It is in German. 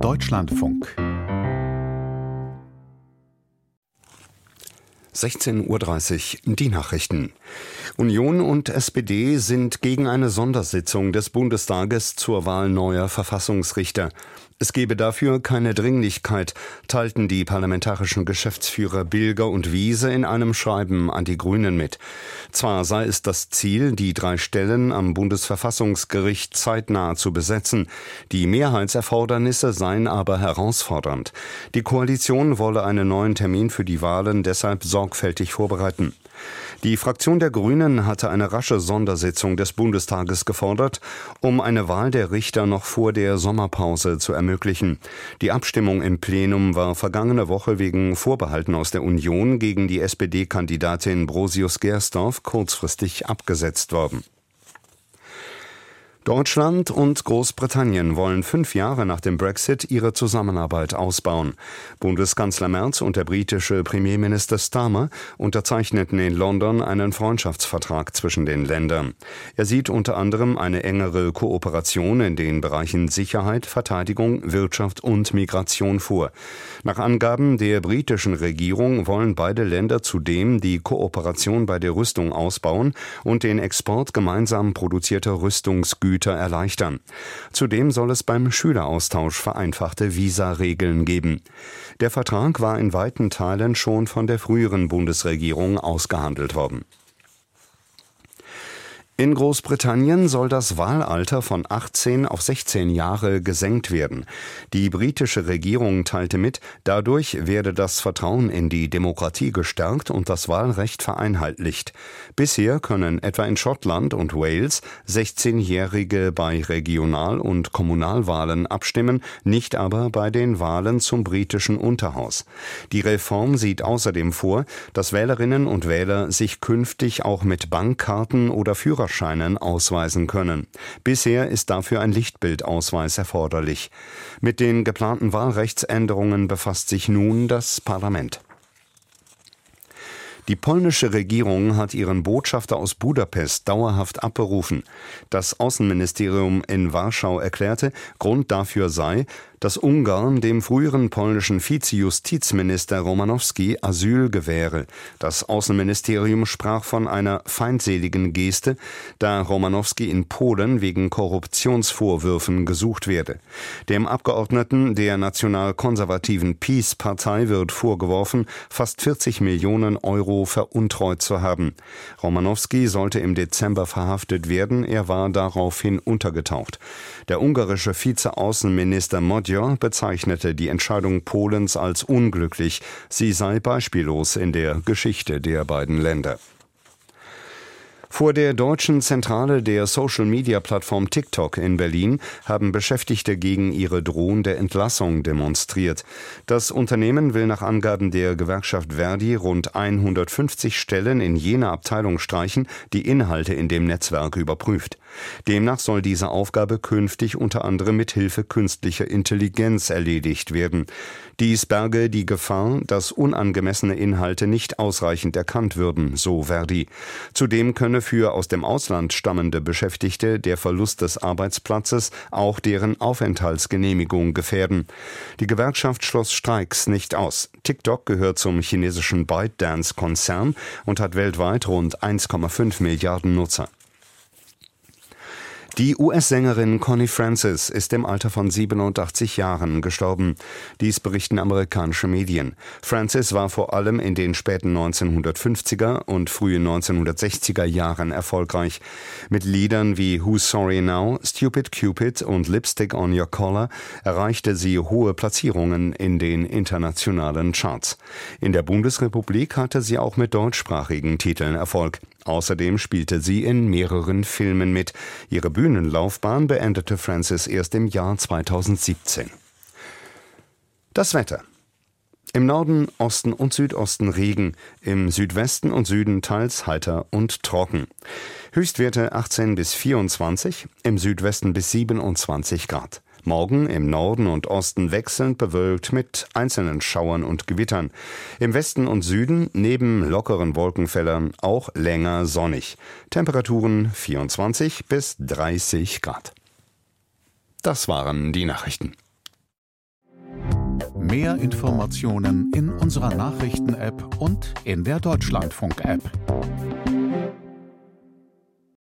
Deutschlandfunk 16:30 Uhr, die Nachrichten. Union und SPD sind gegen eine Sondersitzung des Bundestages zur Wahl neuer Verfassungsrichter. Es gebe dafür keine Dringlichkeit, teilten die parlamentarischen Geschäftsführer Bilger und Wiese in einem Schreiben an die Grünen mit. Zwar sei es das Ziel, die 3 Stellen am Bundesverfassungsgericht zeitnah zu besetzen, die Mehrheitserfordernisse seien aber herausfordernd. Die Koalition wolle einen neuen Termin für die Wahlen deshalb sorgfältig vorbereiten. Die Fraktion der Grünen hatte eine rasche Sondersitzung des Bundestages gefordert, um eine Wahl der Richter noch vor der Sommerpause zu ermöglichen. Die Abstimmung im Plenum war vergangene Woche wegen Vorbehalten aus der Union gegen die SPD-Kandidatin Brosius-Gersdorf kurzfristig abgesetzt worden. Deutschland und Großbritannien wollen 5 Jahre nach dem Brexit ihre Zusammenarbeit ausbauen. Bundeskanzler Merz und der britische Premierminister Starmer unterzeichneten in London einen Freundschaftsvertrag zwischen den Ländern. Er sieht unter anderem eine engere Kooperation in den Bereichen Sicherheit, Verteidigung, Wirtschaft und Migration vor. Nach Angaben der britischen Regierung wollen beide Länder zudem die Kooperation bei der Rüstung ausbauen und den Export gemeinsam produzierter Rüstungsgüter erleichtern. Zudem soll es beim Schüleraustausch vereinfachte Visaregeln geben. Der Vertrag war in weiten Teilen schon von der früheren Bundesregierung ausgehandelt worden. In Großbritannien soll das Wahlalter von 18 auf 16 Jahre gesenkt werden. Die britische Regierung teilte mit, dadurch werde das Vertrauen in die Demokratie gestärkt und das Wahlrecht vereinheitlicht. Bisher können etwa in Schottland und Wales 16-Jährige bei Regional- und Kommunalwahlen abstimmen, nicht aber bei den Wahlen zum britischen Unterhaus. Die Reform sieht außerdem vor, dass Wählerinnen und Wähler sich künftig auch mit Bankkarten oder Führerscheinen ausweisen können. Bisher ist dafür ein Lichtbildausweis erforderlich. Mit den geplanten Wahlrechtsänderungen befasst sich nun das Parlament. Die polnische Regierung hat ihren Botschafter aus Budapest dauerhaft abberufen. Das Außenministerium in Warschau erklärte, Grund dafür sei, dass Ungarn dem früheren polnischen Vizejustizminister Romanowski Asyl gewähre. Das Außenministerium sprach von einer feindseligen Geste, da Romanowski in Polen wegen Korruptionsvorwürfen gesucht werde. Dem Abgeordneten der nationalkonservativen PiS-Partei wird vorgeworfen, fast 40 Millionen Euro veruntreut zu haben. Romanowski sollte im Dezember verhaftet werden, er war daraufhin untergetaucht. Der ungarische Vizeaußenminister Magyar bezeichnete die Entscheidung Polens als unglücklich. Sie sei beispiellos in der Geschichte der beiden Länder. Vor der deutschen Zentrale der Social-Media-Plattform TikTok in Berlin haben Beschäftigte gegen ihre drohende Entlassung demonstriert. Das Unternehmen will nach Angaben der Gewerkschaft Verdi rund 150 Stellen in jener Abteilung streichen, die Inhalte in dem Netzwerk überprüft. Demnach soll diese Aufgabe künftig unter anderem mit Hilfe künstlicher Intelligenz erledigt werden. Dies berge die Gefahr, dass unangemessene Inhalte nicht ausreichend erkannt würden, so Verdi. Zudem könne für aus dem Ausland stammende Beschäftigte der Verlust des Arbeitsplatzes auch deren Aufenthaltsgenehmigung gefährden. Die Gewerkschaft schloss Streiks nicht aus. TikTok gehört zum chinesischen ByteDance-Konzern und hat weltweit rund 1,5 Milliarden Nutzer. Die US-Sängerin Connie Francis ist im Alter von 87 Jahren gestorben. Dies berichten amerikanische Medien. Francis war vor allem in den späten 1950er und frühen 1960er Jahren erfolgreich. Mit Liedern wie Who's Sorry Now, Stupid Cupid und Lipstick on Your Collar erreichte sie hohe Platzierungen in den internationalen Charts. In der Bundesrepublik hatte sie auch mit deutschsprachigen Titeln Erfolg. Außerdem spielte sie in mehreren Filmen mit. Ihre Bühnenlaufbahn beendete Francis erst im Jahr 2017. Das Wetter. Im Norden, Osten und Südosten Regen, im Südwesten und Süden teils heiter und trocken. Höchstwerte 18 bis 24, im Südwesten bis 27 Grad. Morgen im Norden und Osten wechselnd bewölkt mit einzelnen Schauern und Gewittern. Im Westen und Süden neben lockeren Wolkenfeldern auch länger sonnig. Temperaturen 24 bis 30 Grad. Das waren die Nachrichten. Mehr Informationen in unserer Nachrichten-App und in der Deutschlandfunk-App.